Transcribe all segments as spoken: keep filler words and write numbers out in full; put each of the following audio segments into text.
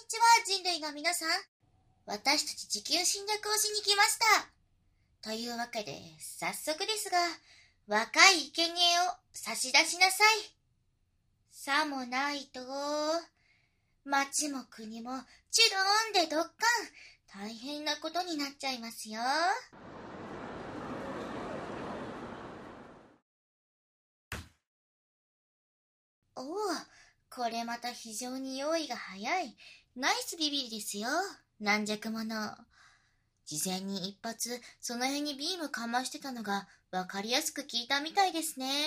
ちは、人類の皆さん。私たち地球侵略をしに来ました。というわけで、早速ですが、若い生贄を差し出しなさい。さもないと、町も国もチュローンでドッカン、大変なことになっちゃいますよ。おお、これまた非常に用意が早い。ナイスビビリですよ、軟弱者。事前に一発、その辺にビームかましてたのがわかりやすく聞いたみたいですね。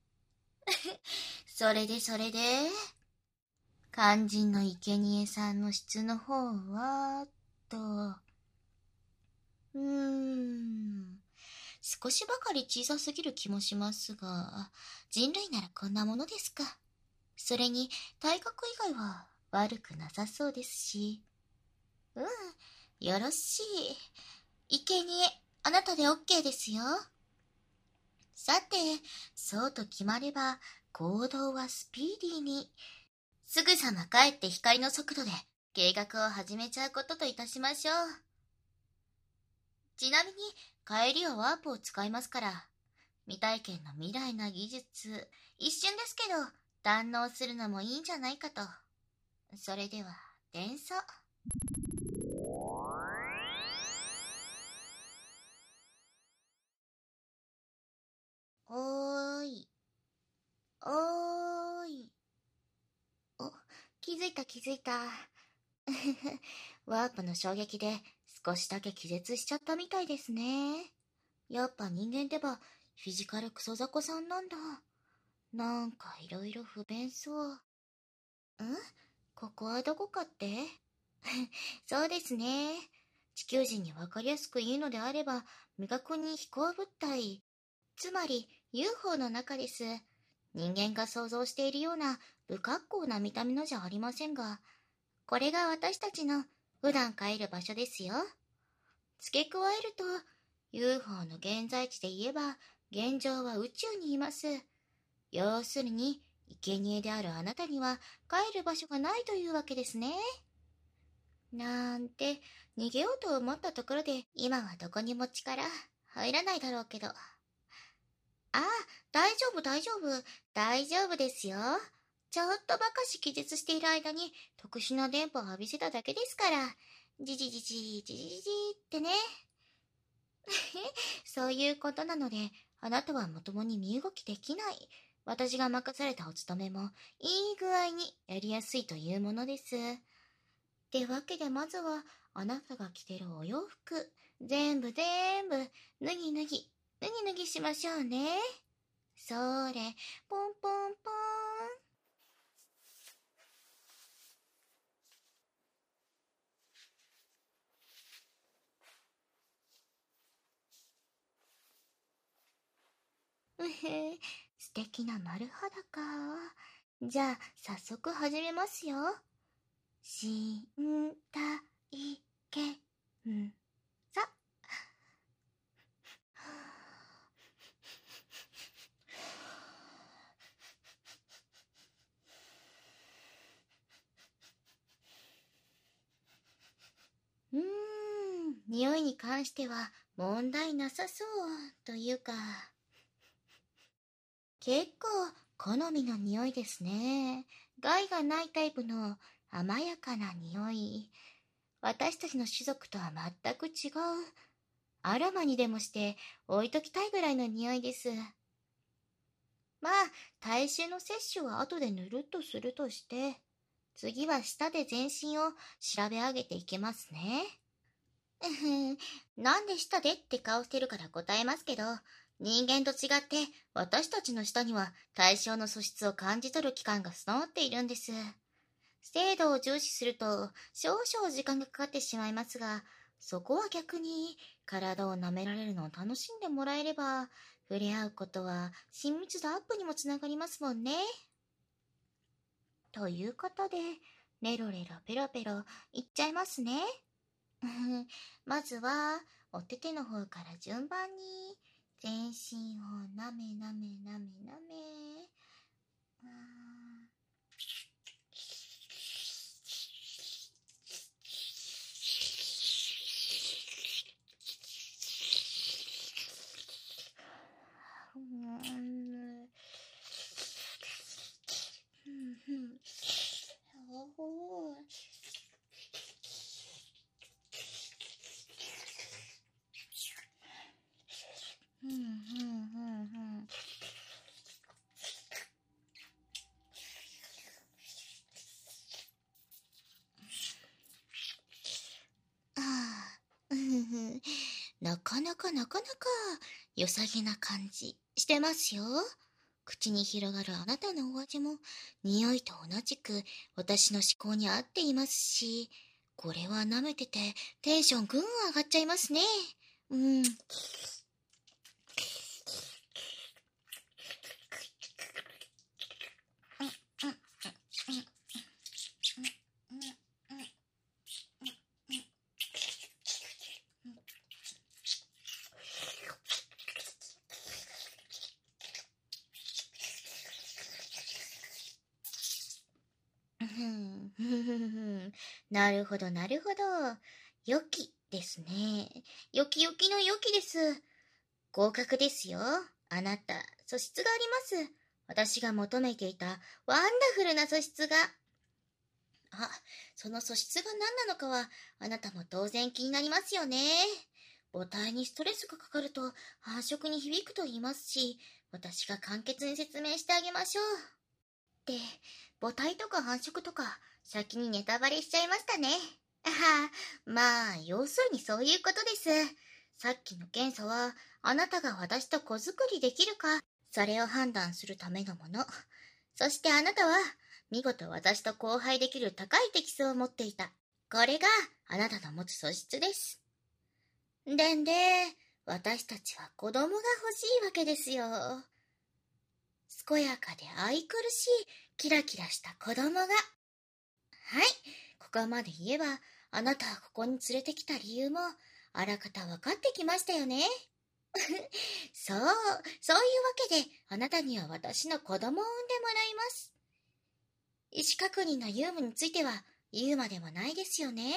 それでそれで、肝心の生贄さんの質の方は、と、うーん、少しばかり小さすぎる気もしますが、人類ならこんなものですか。それに体格以外は悪くなさそうですし。うん、よろしい。生贄、あなたで OK ですよ。さて、そうと決まれば、行動はスピーディーに。すぐさま帰って光の速度で計画を始めちゃうことといたしましょう。ちなみに、帰りはワープを使いますから、未体験の未来な技術、一瞬ですけど、堪能するのもいいんじゃないかと。それでは、転送。おーい。おーい。お、気づいた気づいた。ワープの衝撃で少しだけ気絶しちゃったみたいですね。やっぱ人間ってばフィジカルクソザコさんなんだ。なんかいろいろ不便そう。ん？ここはどこかって？そうですね。地球人にわかりやすく言うのであれば、未確認飛行物体、つまり ユーフォー の中です。人間が想像しているような不格好な見た目のじゃありませんが、これが私たちの普段帰る場所ですよ。付け加えると、ユーフォー の現在地で言えば、現状は宇宙にいます。要するに、生贄であるあなたには帰る場所がないというわけですね。なんて、逃げようと思ったところで、今はどこにも力入らないだろうけど。ああ、大丈夫大丈夫、大丈夫ですよ。ちょっとばかし気絶している間に特殊な電波を浴びせただけですから。じじじじ、じじじってね。そういうことなので、あなたはまともに身動きできない。私が任されたお務めも、いい具合にやりやすいというものです。ってわけでまずは、あなたが着てるお洋服、全部全部、脱ぎ脱ぎ、脱ぎ脱ぎしましょうね。それ、ポンポンポーン。うへ、素敵な丸裸か。じゃあ、早速始めますよ。しんたいけんさ。うーん、匂いに関しては問題なさそうというか、結構好みの匂いですね。害がないタイプの甘やかな匂い。私たちの種族とは全く違う。アロマにでもして置いときたいぐらいの匂いです。まあ、体臭の摂取は後でぬるっとするとして、次は舌で全身を調べ上げていけますね。うふん、なんで舌でって顔してるから答えますけど、人間と違って私たちの舌には対象の素質を感じ取る器官が備わっているんです。精度を重視すると少々時間がかかってしまいますが、そこは逆に体を舐められるのを楽しんでもらえれば、触れ合うことは親密度アップにもつながりますもんね。ということで、レロレロペロペロいっちゃいますね。まずは、お手手の方から順番に、全身をなめなめなめなめ。 なかなかなかなか良さげな感じしてますよ。口に広がるあなたのお味も匂いと同じく私の思考に合っていますし、これは舐めててテンションぐん上がっちゃいますね。うん。なるほど、なるほど。良きですね。良き良きの良きです。合格ですよ。あなた、素質があります。私が求めていたワンダフルな素質が。あ、その素質が何なのかは、あなたも当然気になりますよね。母体にストレスがかかると繁殖に響くと言いますし、私が簡潔に説明してあげましょう。で、母体とか繁殖とか、先にネタバレしちゃいましたね。あは、まあ、要するにそういうことです。さっきの検査は、あなたが私と子作りできるか、それを判断するためのもの。そしてあなたは、見事私と交配できる高い適性を持っていた。これが、あなたの持つ素質です。でんで、私たちは子供が欲しいわけですよ。健やかで愛くるしい、キラキラした子供が。はい、ここまで言えば、あなたはここに連れてきた理由も、あらかた分かってきましたよね。そう、そういうわけで、あなたには私の子供を産んでもらいます。意思確認の有無については、言うまでもないですよね。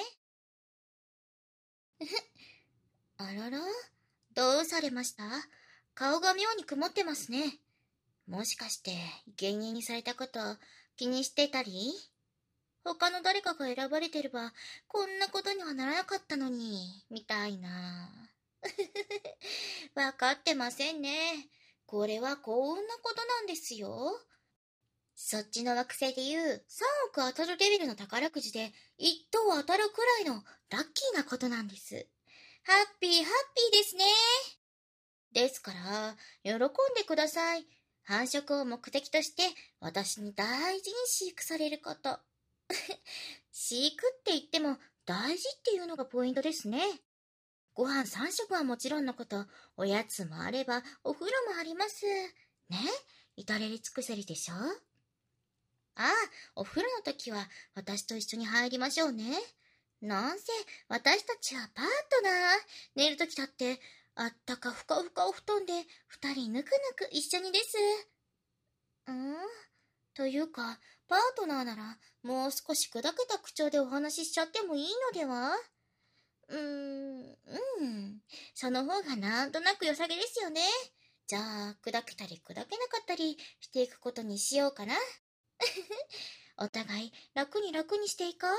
あらら、どうされました？顔が妙に曇ってますね。もしかして、芸人にされたこと気にしてたり？他の誰かが選ばれてれば、こんなことにはならなかったのに、みたいな。わかってませんね。これは幸運なことなんですよ。そっちの惑星でいうさんおく当たるレベルの宝くじでいっ等当たるくらいのラッキーなことなんです。ハッピーハッピーですね。ですから、喜んでください。繁殖を目的として私に大事に飼育されること。飼育って言っても大事っていうのがポイントですね。ご飯さん食はもちろんのこと、おやつもあればお風呂もあります。ね、至れり尽くせりでしょ。ああ、お風呂の時は私と一緒に入りましょうね。なんせ私たちはパートナー。寝る時だってあったかふかふかお布団で二人ぬくぬく一緒にです。うんというか、パートナーならもう少し砕けた口調でお話ししちゃってもいいのでは？うーん、うん。その方がなんとなく良さげですよね。じゃあ、砕けたり砕けなかったりしていくことにしようかな。お互い楽に楽にしていこう。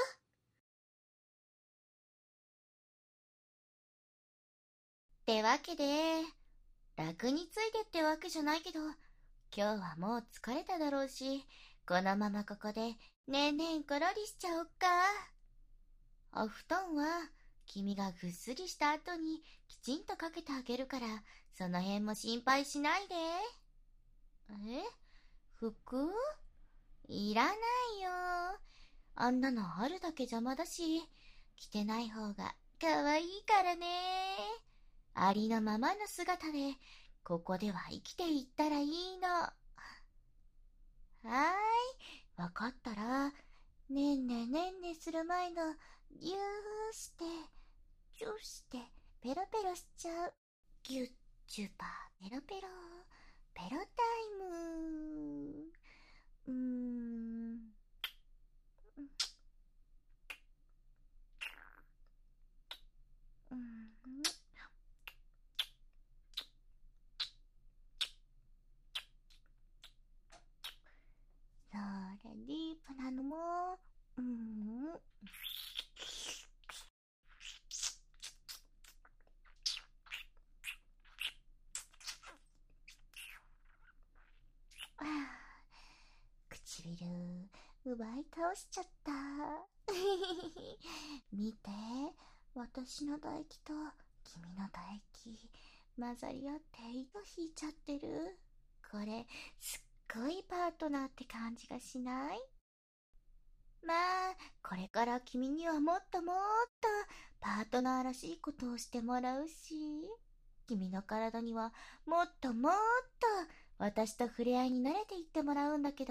ってわけで、楽についてってわけじゃないけど、今日はもう疲れただろうし、このままここでねんねんころりしちゃおっか。お布団は君がぐっすりした後にきちんとかけてあげるから、その辺も心配しないで。え？服？いらないよ。あんなのあるだけ邪魔だし、着てない方が可愛いからね。ありのままの姿で、ここでは生きていったらいいの。はーい、わかったら、ねんねねんねする前の、ぎゅーして、チューして、ペロペロしちゃう。ぎゅっちゅぱペロペロ、ペロタイム。うーん。うん。それディープなのも、うん。ああ、唇奪い倒しちゃった。見て、私の唾液と君の唾液混ざり合って糸引いちゃってる。これすっごいパートナーって感じがしない？まあこれから君にはもっともっとパートナーらしいことをしてもらうし、君の体にはもっともっと私と触れ合いに慣れていってもらうんだけど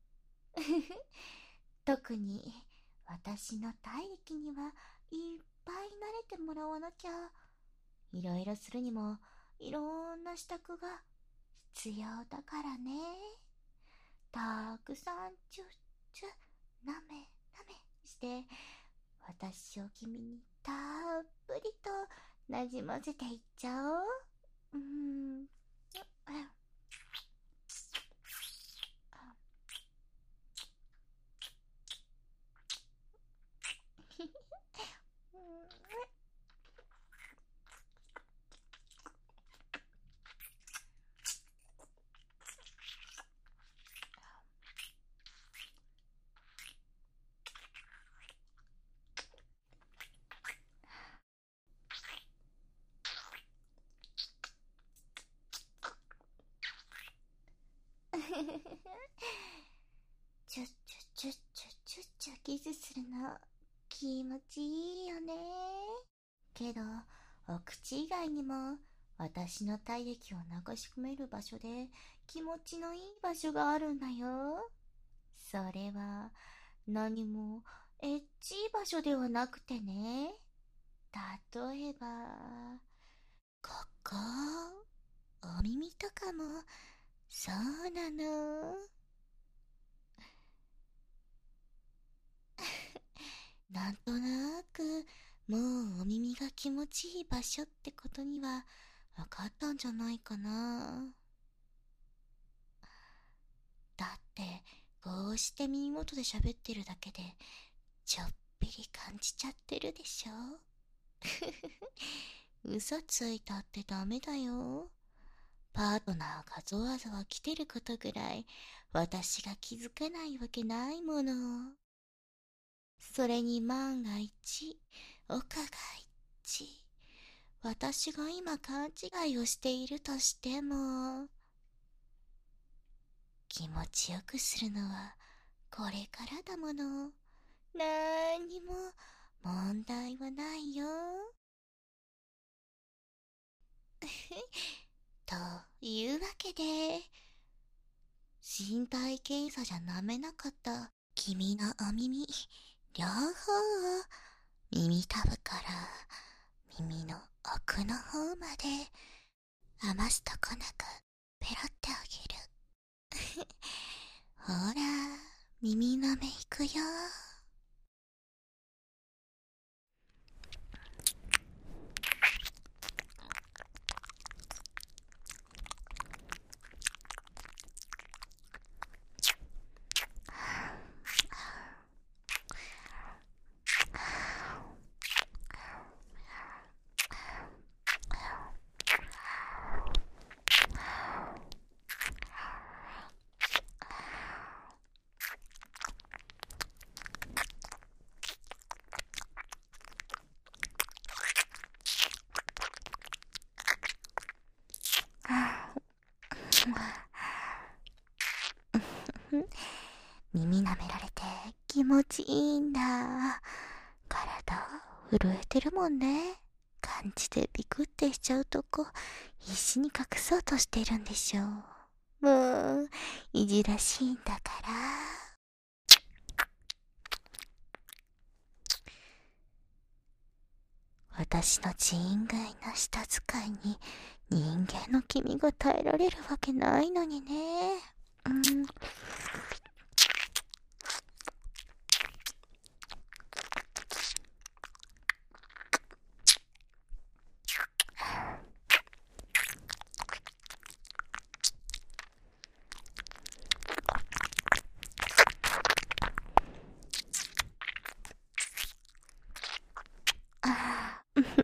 特に私の体力にはいっぱい慣れてもらわなきゃ。いろいろするにもいろんな支度が必要だからね。たくさんチュッチュなめなめして私を君にたっぷりとなじませていっちゃおう。うーんチュッチュチュッチュチュッチュキスするの気持ちいいよね。けどお口以外にも私の体液を流し込める場所で気持ちのいい場所があるんだよ。それは何もエッチい場所ではなくてね。例えばここ、お耳とかもそうなの。なんとなくもうお耳が気持ちいい場所ってことには分かったんじゃないかな。だってこうして耳元で喋ってるだけでちょっぴり感じちゃってるでしょ嘘ついたってダメだよ。パートナーがゾワゾワ来てることぐらい私が気づかないわけないもの。それに万が一、岡が一、私が今勘違いをしているとしても、気持ちよくするのはこれからだもの。なーにも問題はないよ。というわけで、身体検査じゃなめなかった君のお耳、両方を耳たぶから耳の奥の方まで余すとこなくペロってあげる。ほら、耳なめいくよ。耳舐められて気持ちいいんだ。体震えてるもんね。感じでビクってしちゃうとこ必死に隠そうとしてるんでしょう。もういじらしいんだから。私の人外な舌使いに人間の君が耐えられるわけないのにね。うん。どんどん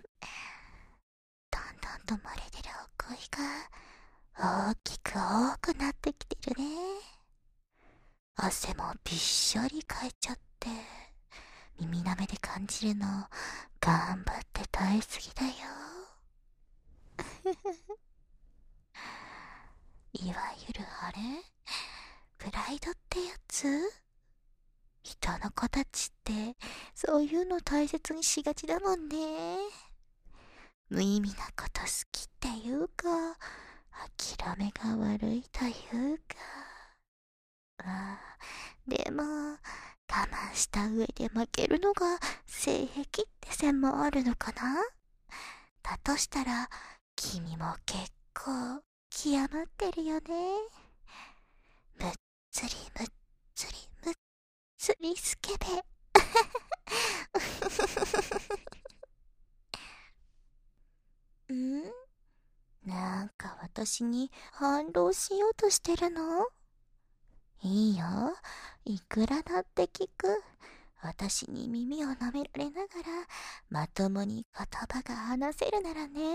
と漏れ出るお声が大きく多くなってきてるね。汗もびっしょりかいちゃって、耳なめで感じるの頑張って耐えすぎだよ。 いわゆるあれ、プライドってやつ？人の子たちってそういうの大切にしがちだもんね。無意味なこと好きっていうか、諦めが悪いというか。あでも我慢した上で負けるのが性癖って線もあるのかな。だとしたら君も結構極まってるよね。むっつりむっつりむっつりスケベ。ん？なんか私に反論しようとしてるの？いいよ、いくらだって聞く。私に耳を舐められながらまともに言葉が話せるならね。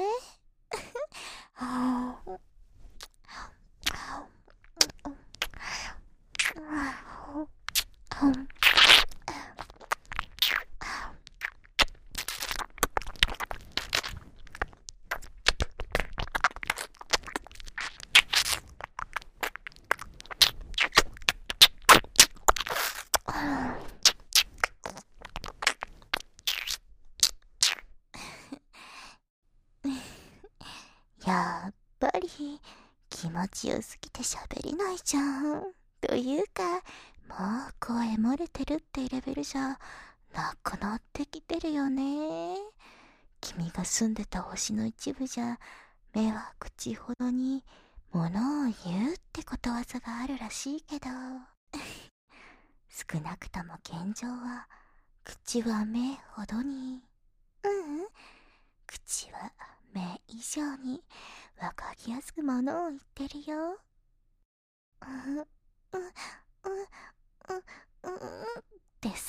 やっぱり気持ちよすぎて喋れないじゃん。というか、もう声漏れてるってレベルじゃなくなってきてるよね。君が住んでた星の一部じゃ、目は口ほどに物を言うってことわざがあるらしいけど、少なくとも現状は口は目ほどに、ううん、口は目以上にわかりやすくものを言ってるよ。う、う、う、う、う、う、ってさ。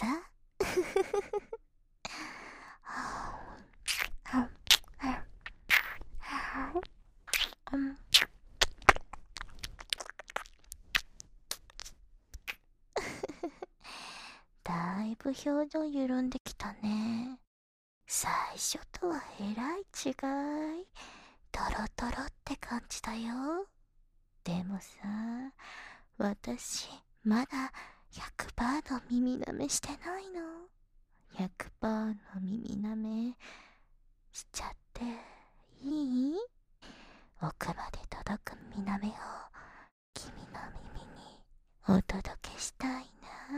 だいぶ表情緩んできたね。最初とはえらい違い。トロトロって感じだよ。でもさ、私まだ ひゃくパーセント の耳舐めしてないの。ひゃくパーセント の耳舐めしちゃっていい？奥まで届く耳舐めを君の耳にお届けしたいな。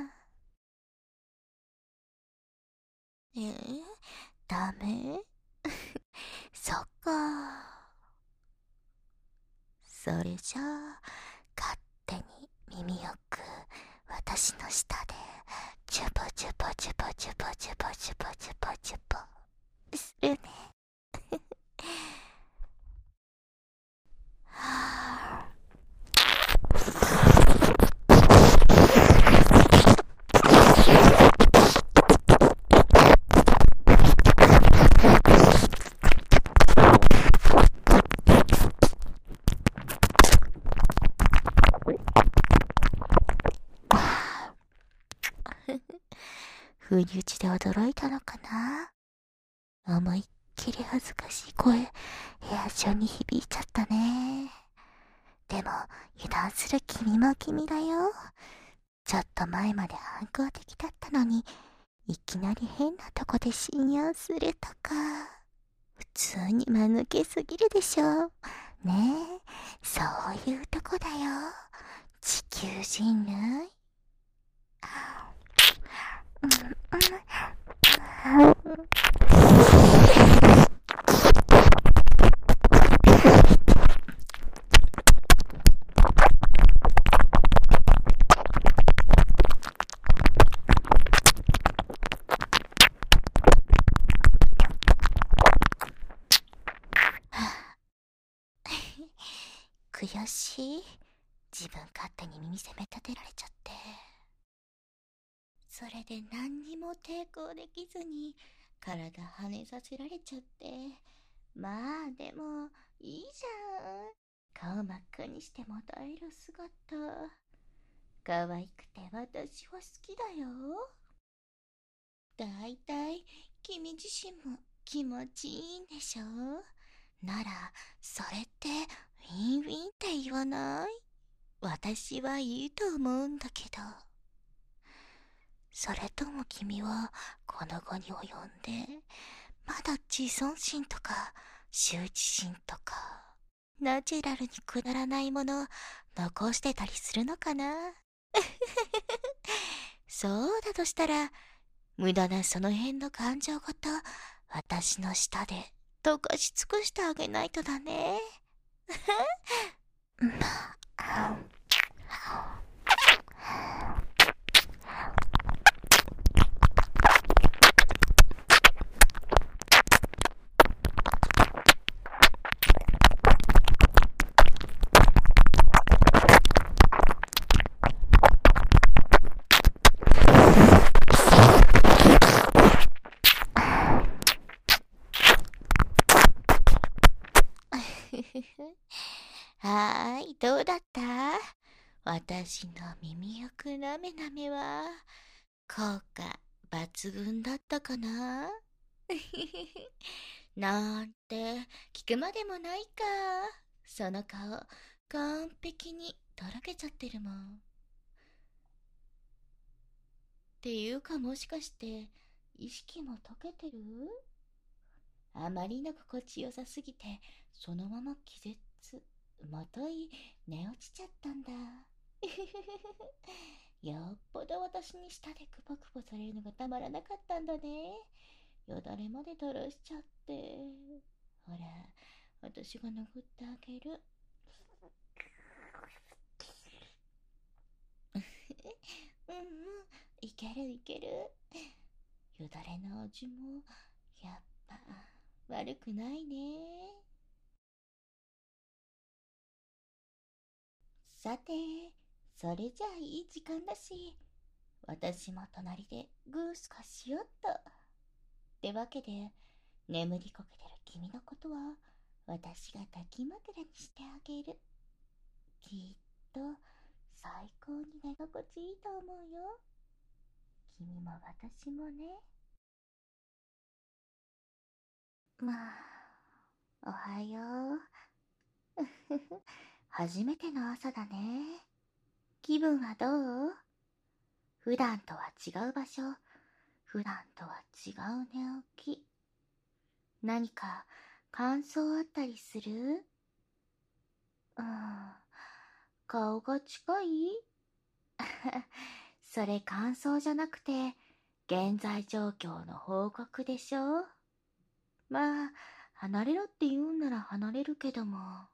えー、ダメ？そっか。それじゃあ勝手に耳よく私の舌でチュポチュポチュポチュポチュポチュポチュポチュポするね。はあ、不意打ちで驚いたのかな。思いっきり恥ずかしい声部屋中に響いちゃったね。でも油断する君も君だよ。ちょっと前まで反抗的だったのにいきなり変なとこで信用するとか、普通に間抜けすぎるでしょ。ねえ、そういうとこだよ、地球人類。悔しい。自分勝手に耳責め立てられちゃって。それで何にも抵抗できずに体跳ねさせられちゃって。まあでもいいじゃん、顔真っ赤にしても耐える姿。可愛くて私は好きだよ。だいたい君自身も気持ちいいんでしょ。 なら、それって、ウィンウィンって言わない？私はいいと思うんだけど。それとも君は、この後に及んで、まだ自尊心とか、羞恥心とか、ナチュラルにくだらないもの、残してたりするのかな？そうだとしたら、無駄なその辺の感情ごと、私の舌で溶かし尽くしてあげないとだね。はーい、どうだった？私の耳よくなめなめは、効果抜群だったかな？なんて聞くまでもないか。その顔、完璧にとろけちゃってるもん。っていうか、もしかして意識も溶けてる？あまりの心地よさすぎて、そのまま気絶、もとい寝落ちちゃったんだ。よっぽど私に舌でクポクポされるのがたまらなかったんだね。よだれまで垂らしちゃって。ほら、私が殴ってあげる。うんうん、いけるいける。よだれの味もやっぱ悪くないね。さて、それじゃあいい時間だし、私も隣でグースカしよっと。ってわけで、眠りこけてる君のことは私が抱き枕にしてあげる。きっと最高に寝心地いいと思うよ。君も私もね。まあ、おはよう。初めての朝だね。気分はどう？普段とは違う場所、普段とは違う寝起き。何か感想あったりする？うん、顔が近い？それ感想じゃなくて、現在状況の報告でしょ？まあ、離れろって言うんなら離れるけども。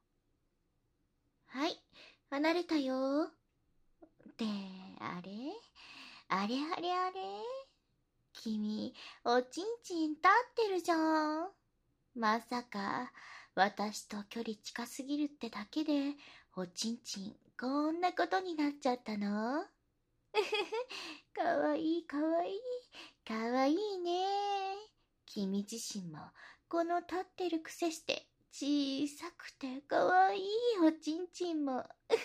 はい、離れたよ。ってあれあれあれあれ、君、おちんちん立ってるじゃん。まさか、私と距離近すぎるってだけで、おちんちんこんなことになっちゃったの？かわいいかわいい、かわいいね。君自身も、この立ってる癖して、小さくてかわいいおちんちんも。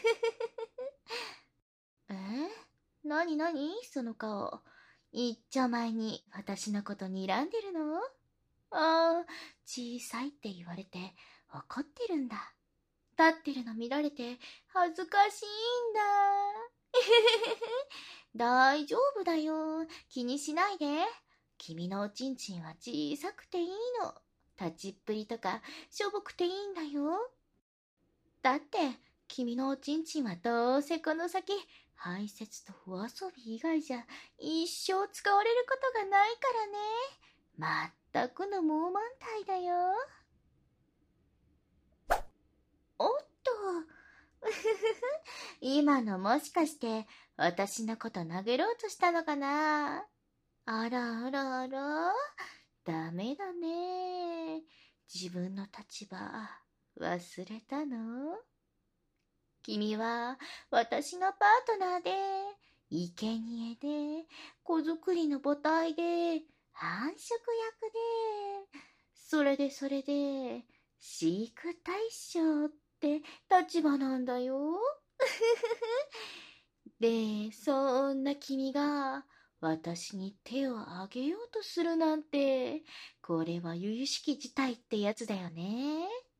え？なになにその顔。いっちょ前に私のこと睨んでるの？ああ、小さいって言われて怒ってるんだ。立ってるの見られて恥ずかしいんだ。大丈夫だよ。気にしないで。君のおちんちんは小さくていいの。立ちっぷりとかしょぼくていいんだよ。だって、君のおちんちんはどうせこの先、排泄とお遊び以外じゃ一生使われることがないからね。まったくの猛満体だよ。おっと。今のもしかして私のこと殴ろうとしたのかな？あらあらあら。ダメだね。自分の立場忘れたの？君は私のパートナーで、生贄で、子作りの母体で、繁殖役で、それでそれで、飼育対象って立場なんだよ。で、そんな君が私に手を挙げようとするなんて、これは由々しき事態ってやつだよね。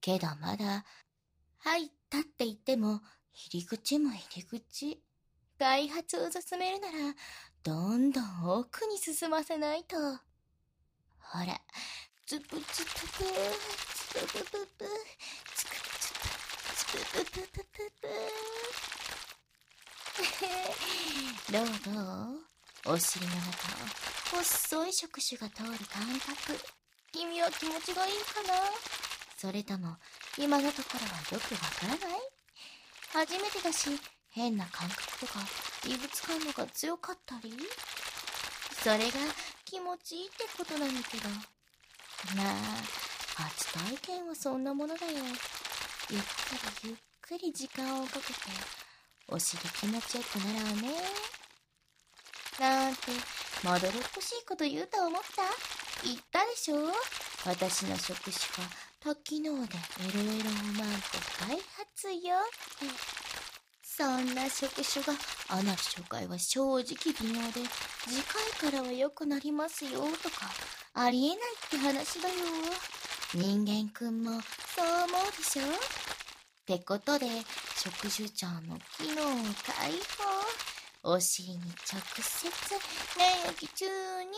けどまだ、入ったって言っても、入り口も入り口。開発を進めるなら、どんどん奥に進ませないと。ほら、つぷつぷぷ、つぷぷぷぷ、つくつぷ、つぷぷぷぷぷぷ。どうどう？お尻の中を細い触手が通る感覚。君は気持ちがいいかな？それとも、今のところはよくわからない？初めてだし、変な感覚とか異物感度が強かったり？それが気持ちいいってことなんだけど。まあ、初体験はそんなものだよ。ゆっくりゆっくり時間をかけて、お尻気持ちよくならうね。なんて、まどろっこしいこと言うと思った？言ったでしょ？私の触手は多機能で エルエル をなんと開発よって。そんな触手がアナル初回は正直微妙で、次回からは良くなりますよとかありえないって話だよ。人間くんもそう思うでしょ？ってことで触手ちゃんの機能を解放。お尻に直接粘液注入。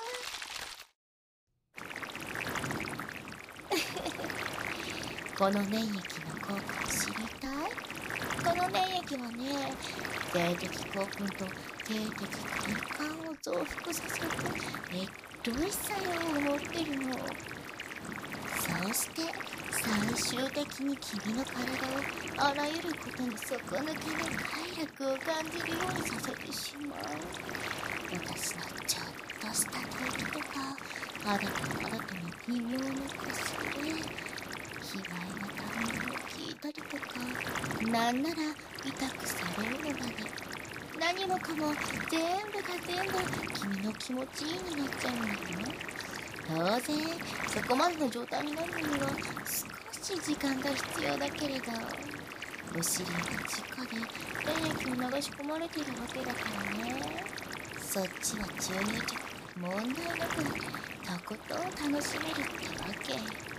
この粘液の効果を知りたい？この粘液はね、性的興奮と性的快感を増幅させるねっとい作用を持ってるの。そうして最終的に君の体をあらゆることに底抜けで快楽を感じるようにさせてしまう。私のちょっとした吐息とか肌と肌との微妙なこすれ、卑猥な単語を聞いたりとか、なんなら痛くされるのまで、何もかも全部が全部君の気持ちいいになっちゃうんだよ。当然そこまでの状態になるには少し時間が必要だけれど、お尻が直で粘液を流し込まれているわけだからね。そっちは注入時問題なくとことん楽しめるってわけ。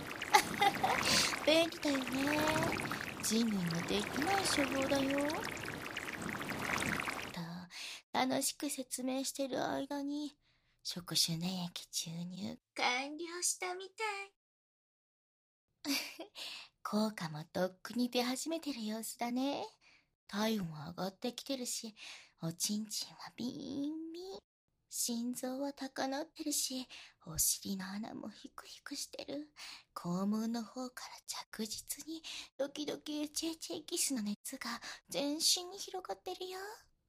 便利だよね。人類もできない処方だよ。と楽しく説明してる間に触手粘液注入完了したみたい。効果もとっくに出始めてる様子だね。体温も上がってきてるし、おちんちんはビーンビーン。心臓は高鳴ってるし、お尻の穴もヒクヒクしてる。肛門の方から着実にドキドキエチエチエキスの熱が全身に広がってるよ。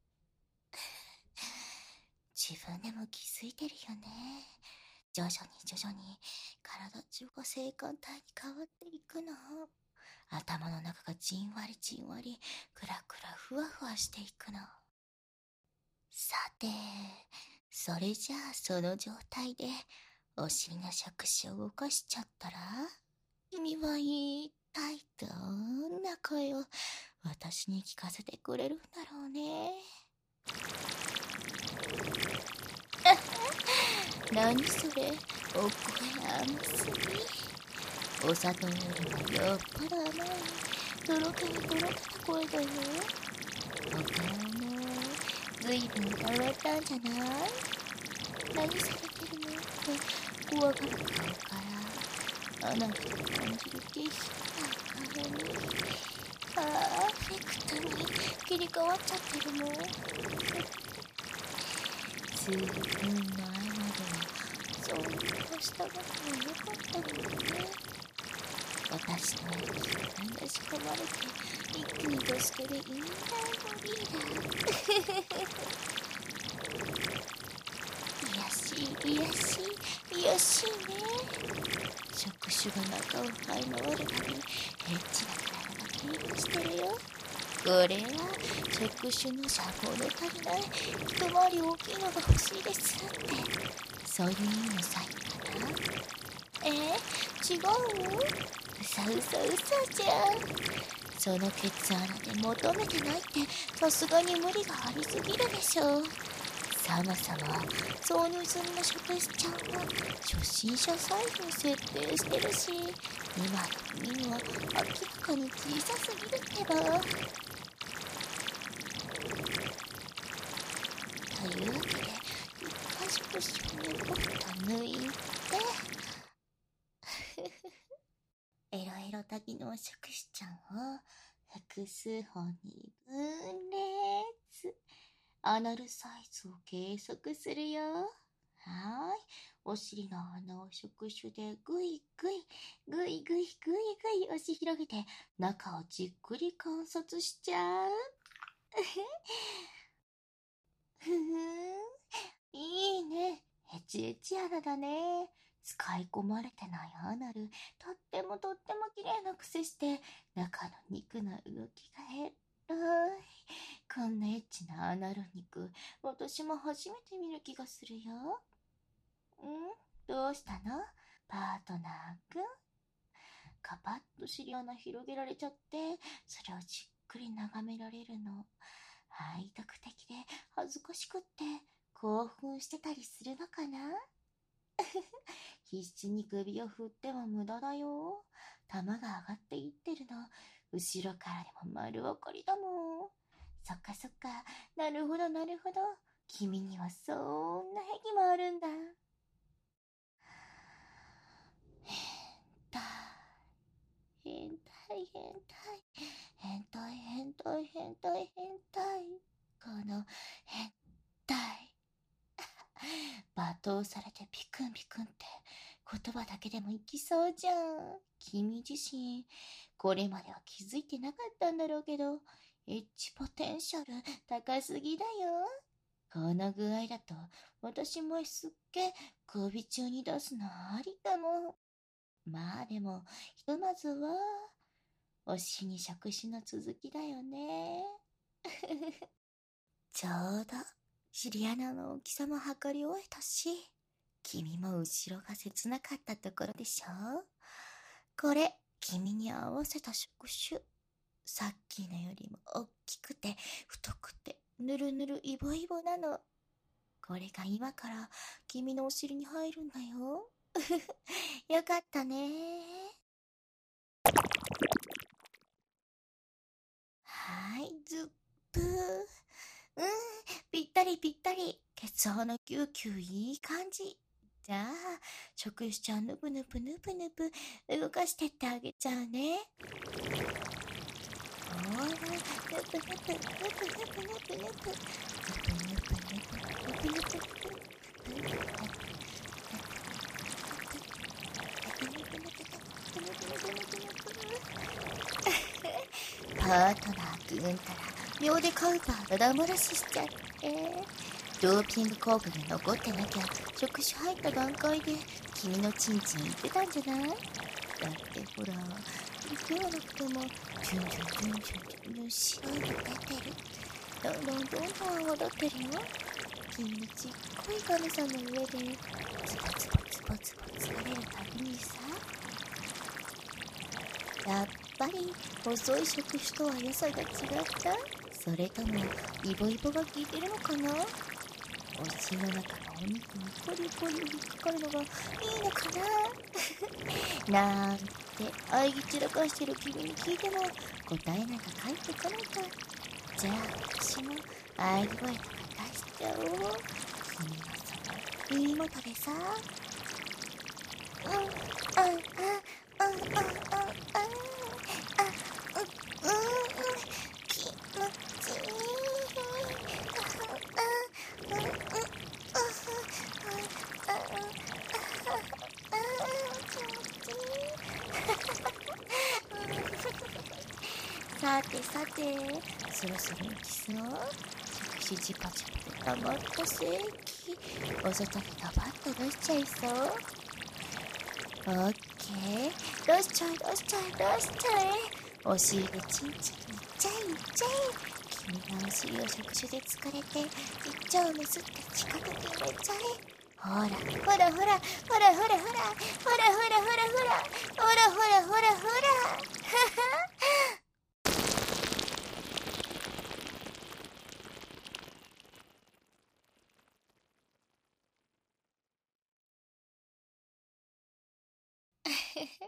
自分でも気づいてるよね。徐々に徐々に体中が性感帯に変わっていくの。頭の中がじんわりじんわりクラクラふわふわしていくの。さて、それじゃあその状態でお尻の触手を動かしちゃったら、君は一体どんな声を私に聞かせてくれるんだろうね。何それ、お声甘すぎ。お砂糖よりもよっぽど甘いとろけにとろけた声だよ。お顔もずいぶん変わったんじゃない？何されてるのって怖がる顔からあなたが感じる下品な顔にパーフェクトに切り替わっちゃってるの。数分前まではそんなしたがってもよかったのにね。私の息が流し込まれて一気にドスケでインライボリーだ。いやしいいやしいいやしいね。触手が中を這い回るたびにエッチな体がキープしてるよ。これは触手のシャボの足りない一回り大きいのが欲しいですって、そういう意味のサインかな。えー、違うの？うさうさうさじゃん。そのケツ穴で求めてないってさすがに無理がありすぎるでしょ。 そもそも挿入済みの食事ちゃんは初心者サイズに設定してるし、今の君には明らかに小さすぎるってば。というわけで一回食事にボタン抜いてエロエロ多機能触手ちゃんを複数本に分裂。アナルサイズを計測するよ。はーい。お尻の穴を触手でぐいぐい、ぐいぐいぐいぐい押し広げて中をじっくり観察しちゃう。ふふーん。いいね。エチエチ穴だね。使い込まれてないアナル、とってもとっても綺麗な癖して、中の肉の動きがエロい。こんなエッチなアナル肉、私も初めて見る気がするよ。ん？どうしたの？パートナーくん？カパッと尻穴広げられちゃって、それをじっくり眺められるの。背徳的で恥ずかしくって興奮してたりするのかな？必死に首を振っても無駄だよ。玉が上がっていってるの。後ろからでも丸分かりだもん。そっかそっか。なるほどなるほど。君にはそんな癖もあるんだ。変態、変態、変態、変態、変態、変態。この変態。罵倒されてピクンピクンって言葉だけでもいきそうじゃん。君自身これまでは気づいてなかったんだろうけど、エッチポテンシャル高すぎだよ。この具合だと私もすっげ首中に出すのありかも。まあでもひとまずは推しに触手の続きだよね。ちょうど尻穴の大きさも測り終えたし、君も後ろが切なかったところでしょ。これ君に合わせた触手。さっきのよりも大きくて太くてぬるぬるイボイボなの。これが今から君のお尻に入るんだよ。よかったね。はい、ずっぷー。うん、ぴったりぴったり。ケツ穴キューキューいい感じ。じゃあ、触手ちゃんぬぷぬぷぬぷぬぷ動かしてってあげちゃうね。ほら、ぬぷぬぷ、ぬぷぬぷぬぷぬぷぬぷ、ぬぷぬぷぬぷぬぷぬぷぬぷ。パートナーくんたら秒でカウパーがダマ出ししちゃって、ドーピング効果が残ってなきゃ触手入った段階で君のチンチン言ってたんじゃない？だってほら、言ってはなくてもチュンチュンチュンチュンチュンの白いの出てる。どんどんどんどん泡立ってるよ。君のちっこい神さんの上でズボズボズボズボ疲れるたびにさ、やっぱり細い触手とは良さが違った？それともイボイボが効いてるのかな？お尻の中のお肉にコリコリ引っかかるのがいいのかななんて喘ぎ散らかしてる君に聞いても答えなんか返ってこないか。じゃあ私も喘ぎ声とか出しちゃおう。君のその耳元でさ、うん、うん、うん、うん、うん、うん、うん、気持ちいい。さてさて、そろそろ行きそう。触手ジパジパで溜まった精液、お外にガバッと出しちゃいそう。オッケー、出しちゃえ出しちゃえ出しちゃえ。お尻でチンチンいっちゃえいっちゃえ。君がお尻を触手で疲れていっちゃをむすって近くに入れちゃえ。ほらほらほらほらほらほらほらほらほらほらほらほらほらほらほら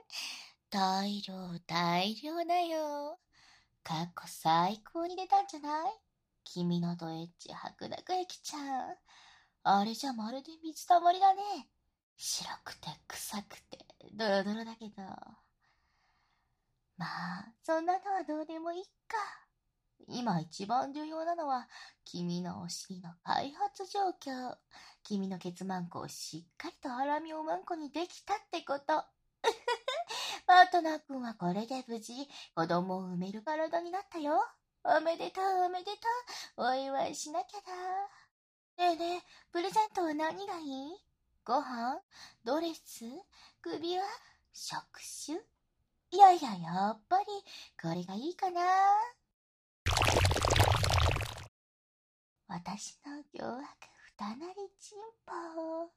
大量大量だよ。過去最高に出たんじゃない？君のドエッジ白濁液ちゃん。あれじゃまるで水たまりだね。白くて臭くてドロドロだけど。まあ、そんなのはどうでもいいか。今一番重要なのは、君のお尻の開発状況。君のケツマンコをしっかりとハラミおまんこにできたってこと。パートナー君はこれで無事、子供を産める体になったよ。おめでとうおめでとう。お祝いしなきゃだ。ねえねえ、プレゼントは何がいい？ご飯？ドレス？首輪？触手？いやいや、やっぱり、これがいいかな。私の凶悪二なりチンポ。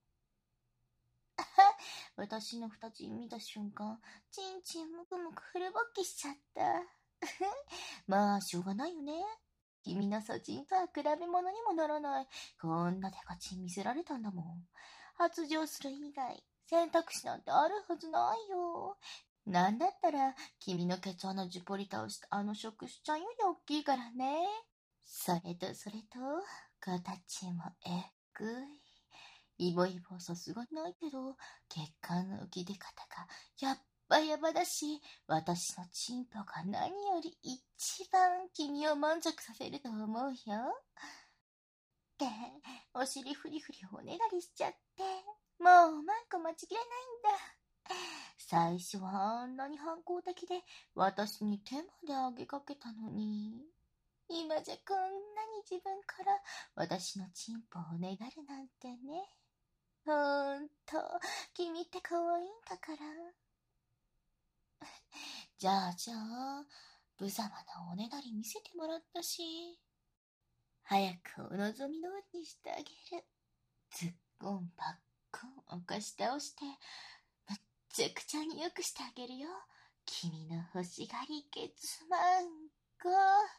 私の二チン見た瞬間、チンチンムクムクフルボッキしちゃった。まあ、しょうがないよね。君のソチンとは比べ物にもならない。こんなデカチン見せられたんだもん。発情する以外、選択肢なんてあるはずないよ。なんだったら、君のケツ穴ジュポリ倒したあの触手ちゃんより大きいからね。それとそれと、形もえっぐい。イボイボはさすがにないけど、血管の浮き出方がやっぱやばだし、私のチンポが何より一番君を満足させると思うよ。って、お尻フリフリおねだりしちゃって、もうマンコ待ちきれないんだ。最初はあんなに反抗的で、私に手まであげかけたのに。今じゃこんなに自分から私のチンポをねだるなんてね。ほんと、君って可愛いんだから。じゃあじゃあ、無様なおねだり見せてもらったし、早くお望み通りにしてあげる。ズッコンパッコンおかし倒して、むっちゃくちゃによくしてあげるよ。君の欲しがりケツマンコ。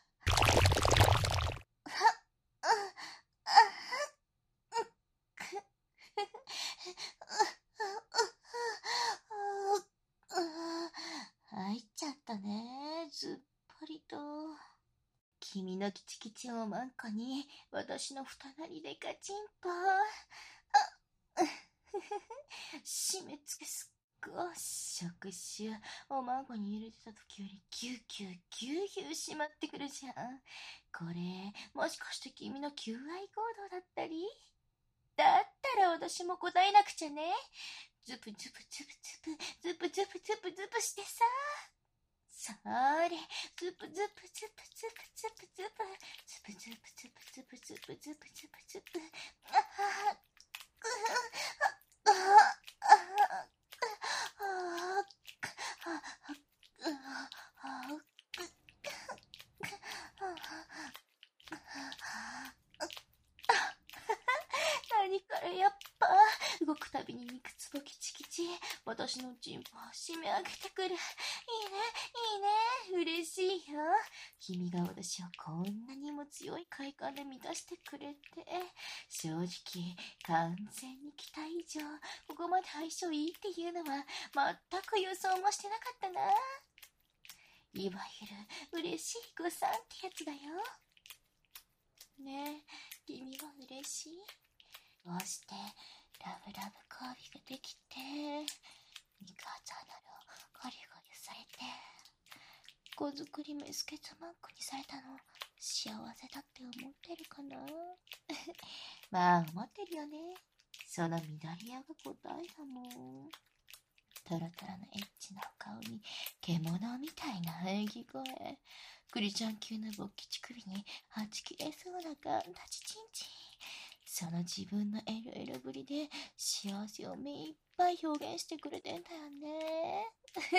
入っちゃったね、ずっぽりと。君のキチキチおまんこに私の二なりでカチンポ。あっ締め付けすっごい。触手おまんこに入れてた時よりギューギューギューギュー締まってくるじゃん。これもしかして君の求愛行動だったり？だったら私も答えなくちゃね。ズプズプズプズプズプズプズプズプしてさ。それ、ズプズプズプズプズプズプズプズプズプズプズプズプズプズプ。ああ、ああ、何これやっぱ動くたびに肉つぼキチキチ。私のチンポを締め上げてくる。いいねいいね、嬉しいよ。君が私をこんなにも強い快感で満たしてくれて、正直完全に期待以上、ここまで相性いいっていうのは全く予想もしてなかったな。いわゆる嬉しい誤算ってやつだよ。ねえ、君は嬉しい？こうしてラブラブ交尾ができて、肉厚アナルをゴリゴリされて、子作りメスケツマンコにされたの幸せだって思ってるかな。まあ思ってるよね。その緑色が答えだもん。トロトロのエッチなお顔に獣みたいな喘ぎ声、クリちゃん級の勃起乳首にはち切れそうなガン立ちチンチン。その自分のエルエルぶりで幸せを目いっぱい表現してくれてんだよね。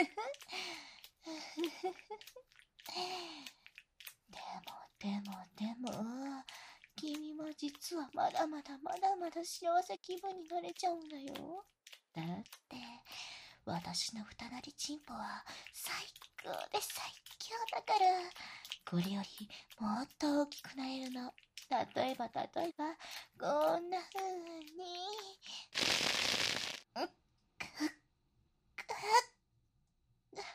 でもでもでも君も実はまだまだまだまだ幸せ気分になれちゃうんだよ。だって私の二なりチンポは最高で最強だから、これよりもっと大きくなれるの。例えば例えばこんな風に、うっくっくっ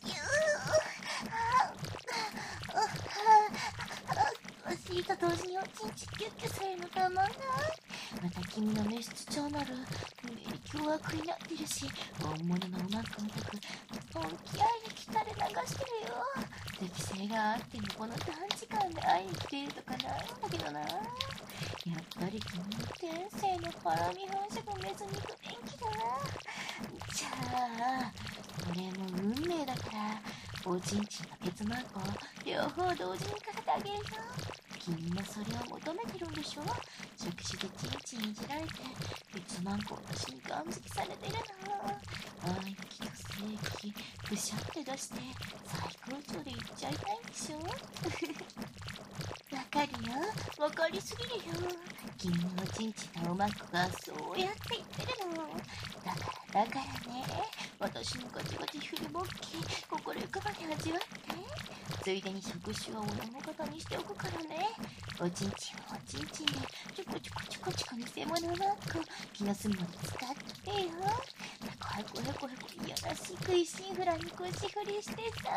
お尻と同時におちんちキュッキュされるのたまんない。また君のメス超なる凶悪になってるし、本物のうまくもなく本気愛に聞かれ流してるよ。適性があってもこの短時間で会いに来ているとかないんだけどな。やっぱり君の天性のパラミ反射もメス肉便器だな。じゃあこれも運命だから、おちんちんとケツマンコ両方同時にかけてあげるよ。 君もそれを求めてるんでしょ。触手でチンチンいじられて、別マンコ私にガン好きされてるの。愛の気が正義、ぐしゃって出して、最高潮でいっちゃいたいんでしょ。わかるよ。わかりすぎるよ。君のおちんちんのおまんこがそうやって言ってるの。だからだからね、私のガチガチフルボッキー、心ゆくまで味わって。ついでに触手は俺の方にしておくからね。おちんちんはおちんちんで、ちょこちょこちょこちょこ偽物マンコ、気の隅まで使ってよ。へこへこへこへこ、いやらしい食いしんふらに腰振りしてさ。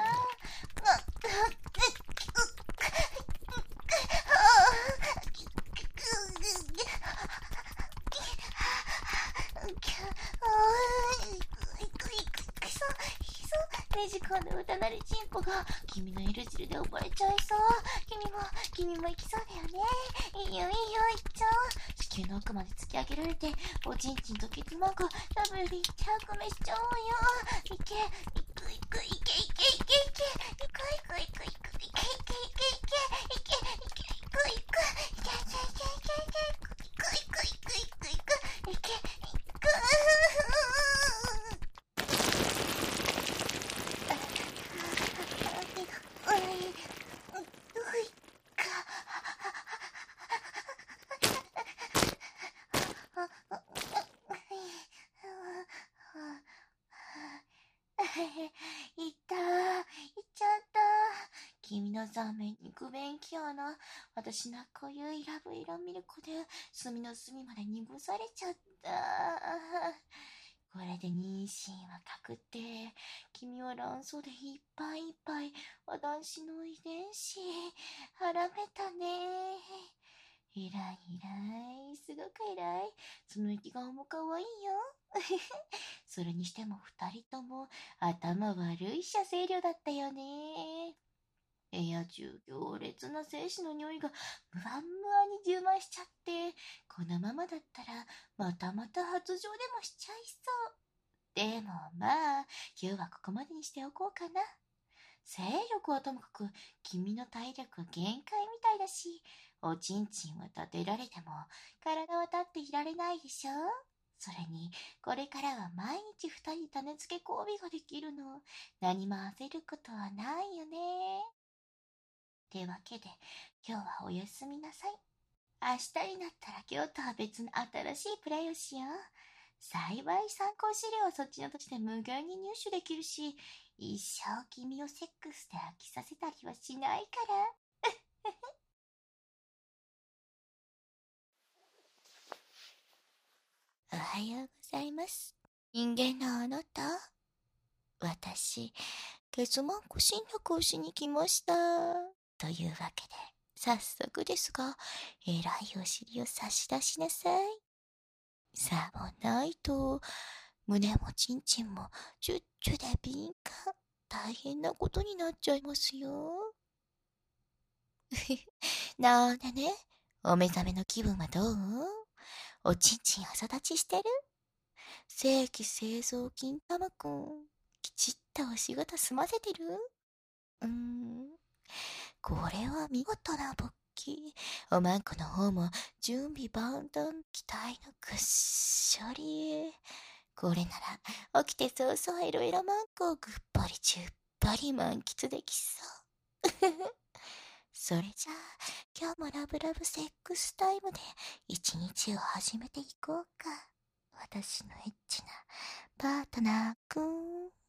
ねじ込んだ歌なりチンポが君の色汁で溺れちゃいそう。君も君も行きそうだよね。いいよいいよ、行っちゃおう。子宮の奥まで突き上げられて、おちんちんとケツマンコダブルでいって白目しちゃおうよ。いけいくいくいけいけいけいけいくいくいくいくいくいけいけいけいけいけいけいけいくいくいけいけいけいけいけいけいくいくいくいくいくいくいくいけいく。いったー、いっちゃった。君のザーメン肉便器やな。私なこゆいラブ色ミルクで隅の隅まで濁されちゃった。これで妊娠は確定。君は卵巣でいっぱいいっぱい私の遺伝子腹めたね。えらいえらい、すごくえらい。その生き顔もかわいいよ。それにしても二人とも頭悪い射精量だったよね。部屋中強烈な精子の匂いがムワンムワに充満しちゃって、このままだったらまたまた発情でもしちゃいそう。でもまあ、今日はここまでにしておこうかな。精力はともかく君の体力は限界みたいだし、おちんちんは立てられても体は立っていられないでしょ。それにこれからは毎日二人種付け交尾ができるの。何も焦ることはないよね。ってわけで今日はおやすみなさい。明日になったら今日とは別の新しいプレイをしよう。幸い参考資料はそっちの土地で無限に入手できるし、一生君をセックスで飽きさせたりはしないから。おはようございます。人間のあなた。私、ケツマンコ侵略をしに来ました。というわけで、早速ですが、えらいお尻を差し出しなさい。さもないと、胸もちんちんもチュッチュで敏感。大変なことになっちゃいますよ。なんでね、お目覚めの気分はどう？おちんちん朝立ちしてる？正規製造金玉くん、きちっとお仕事済ませてる？うーん、これは見事な勃起。おまんこの方も準備万端、期待のぐっしょり。これなら起きて早々いろいろマンコをぐっぽりちゅっぽり満喫できそう。それじゃあ今日もラブラブセックスタイムで一日を始めていこうか。私のエッチなパートナーくん。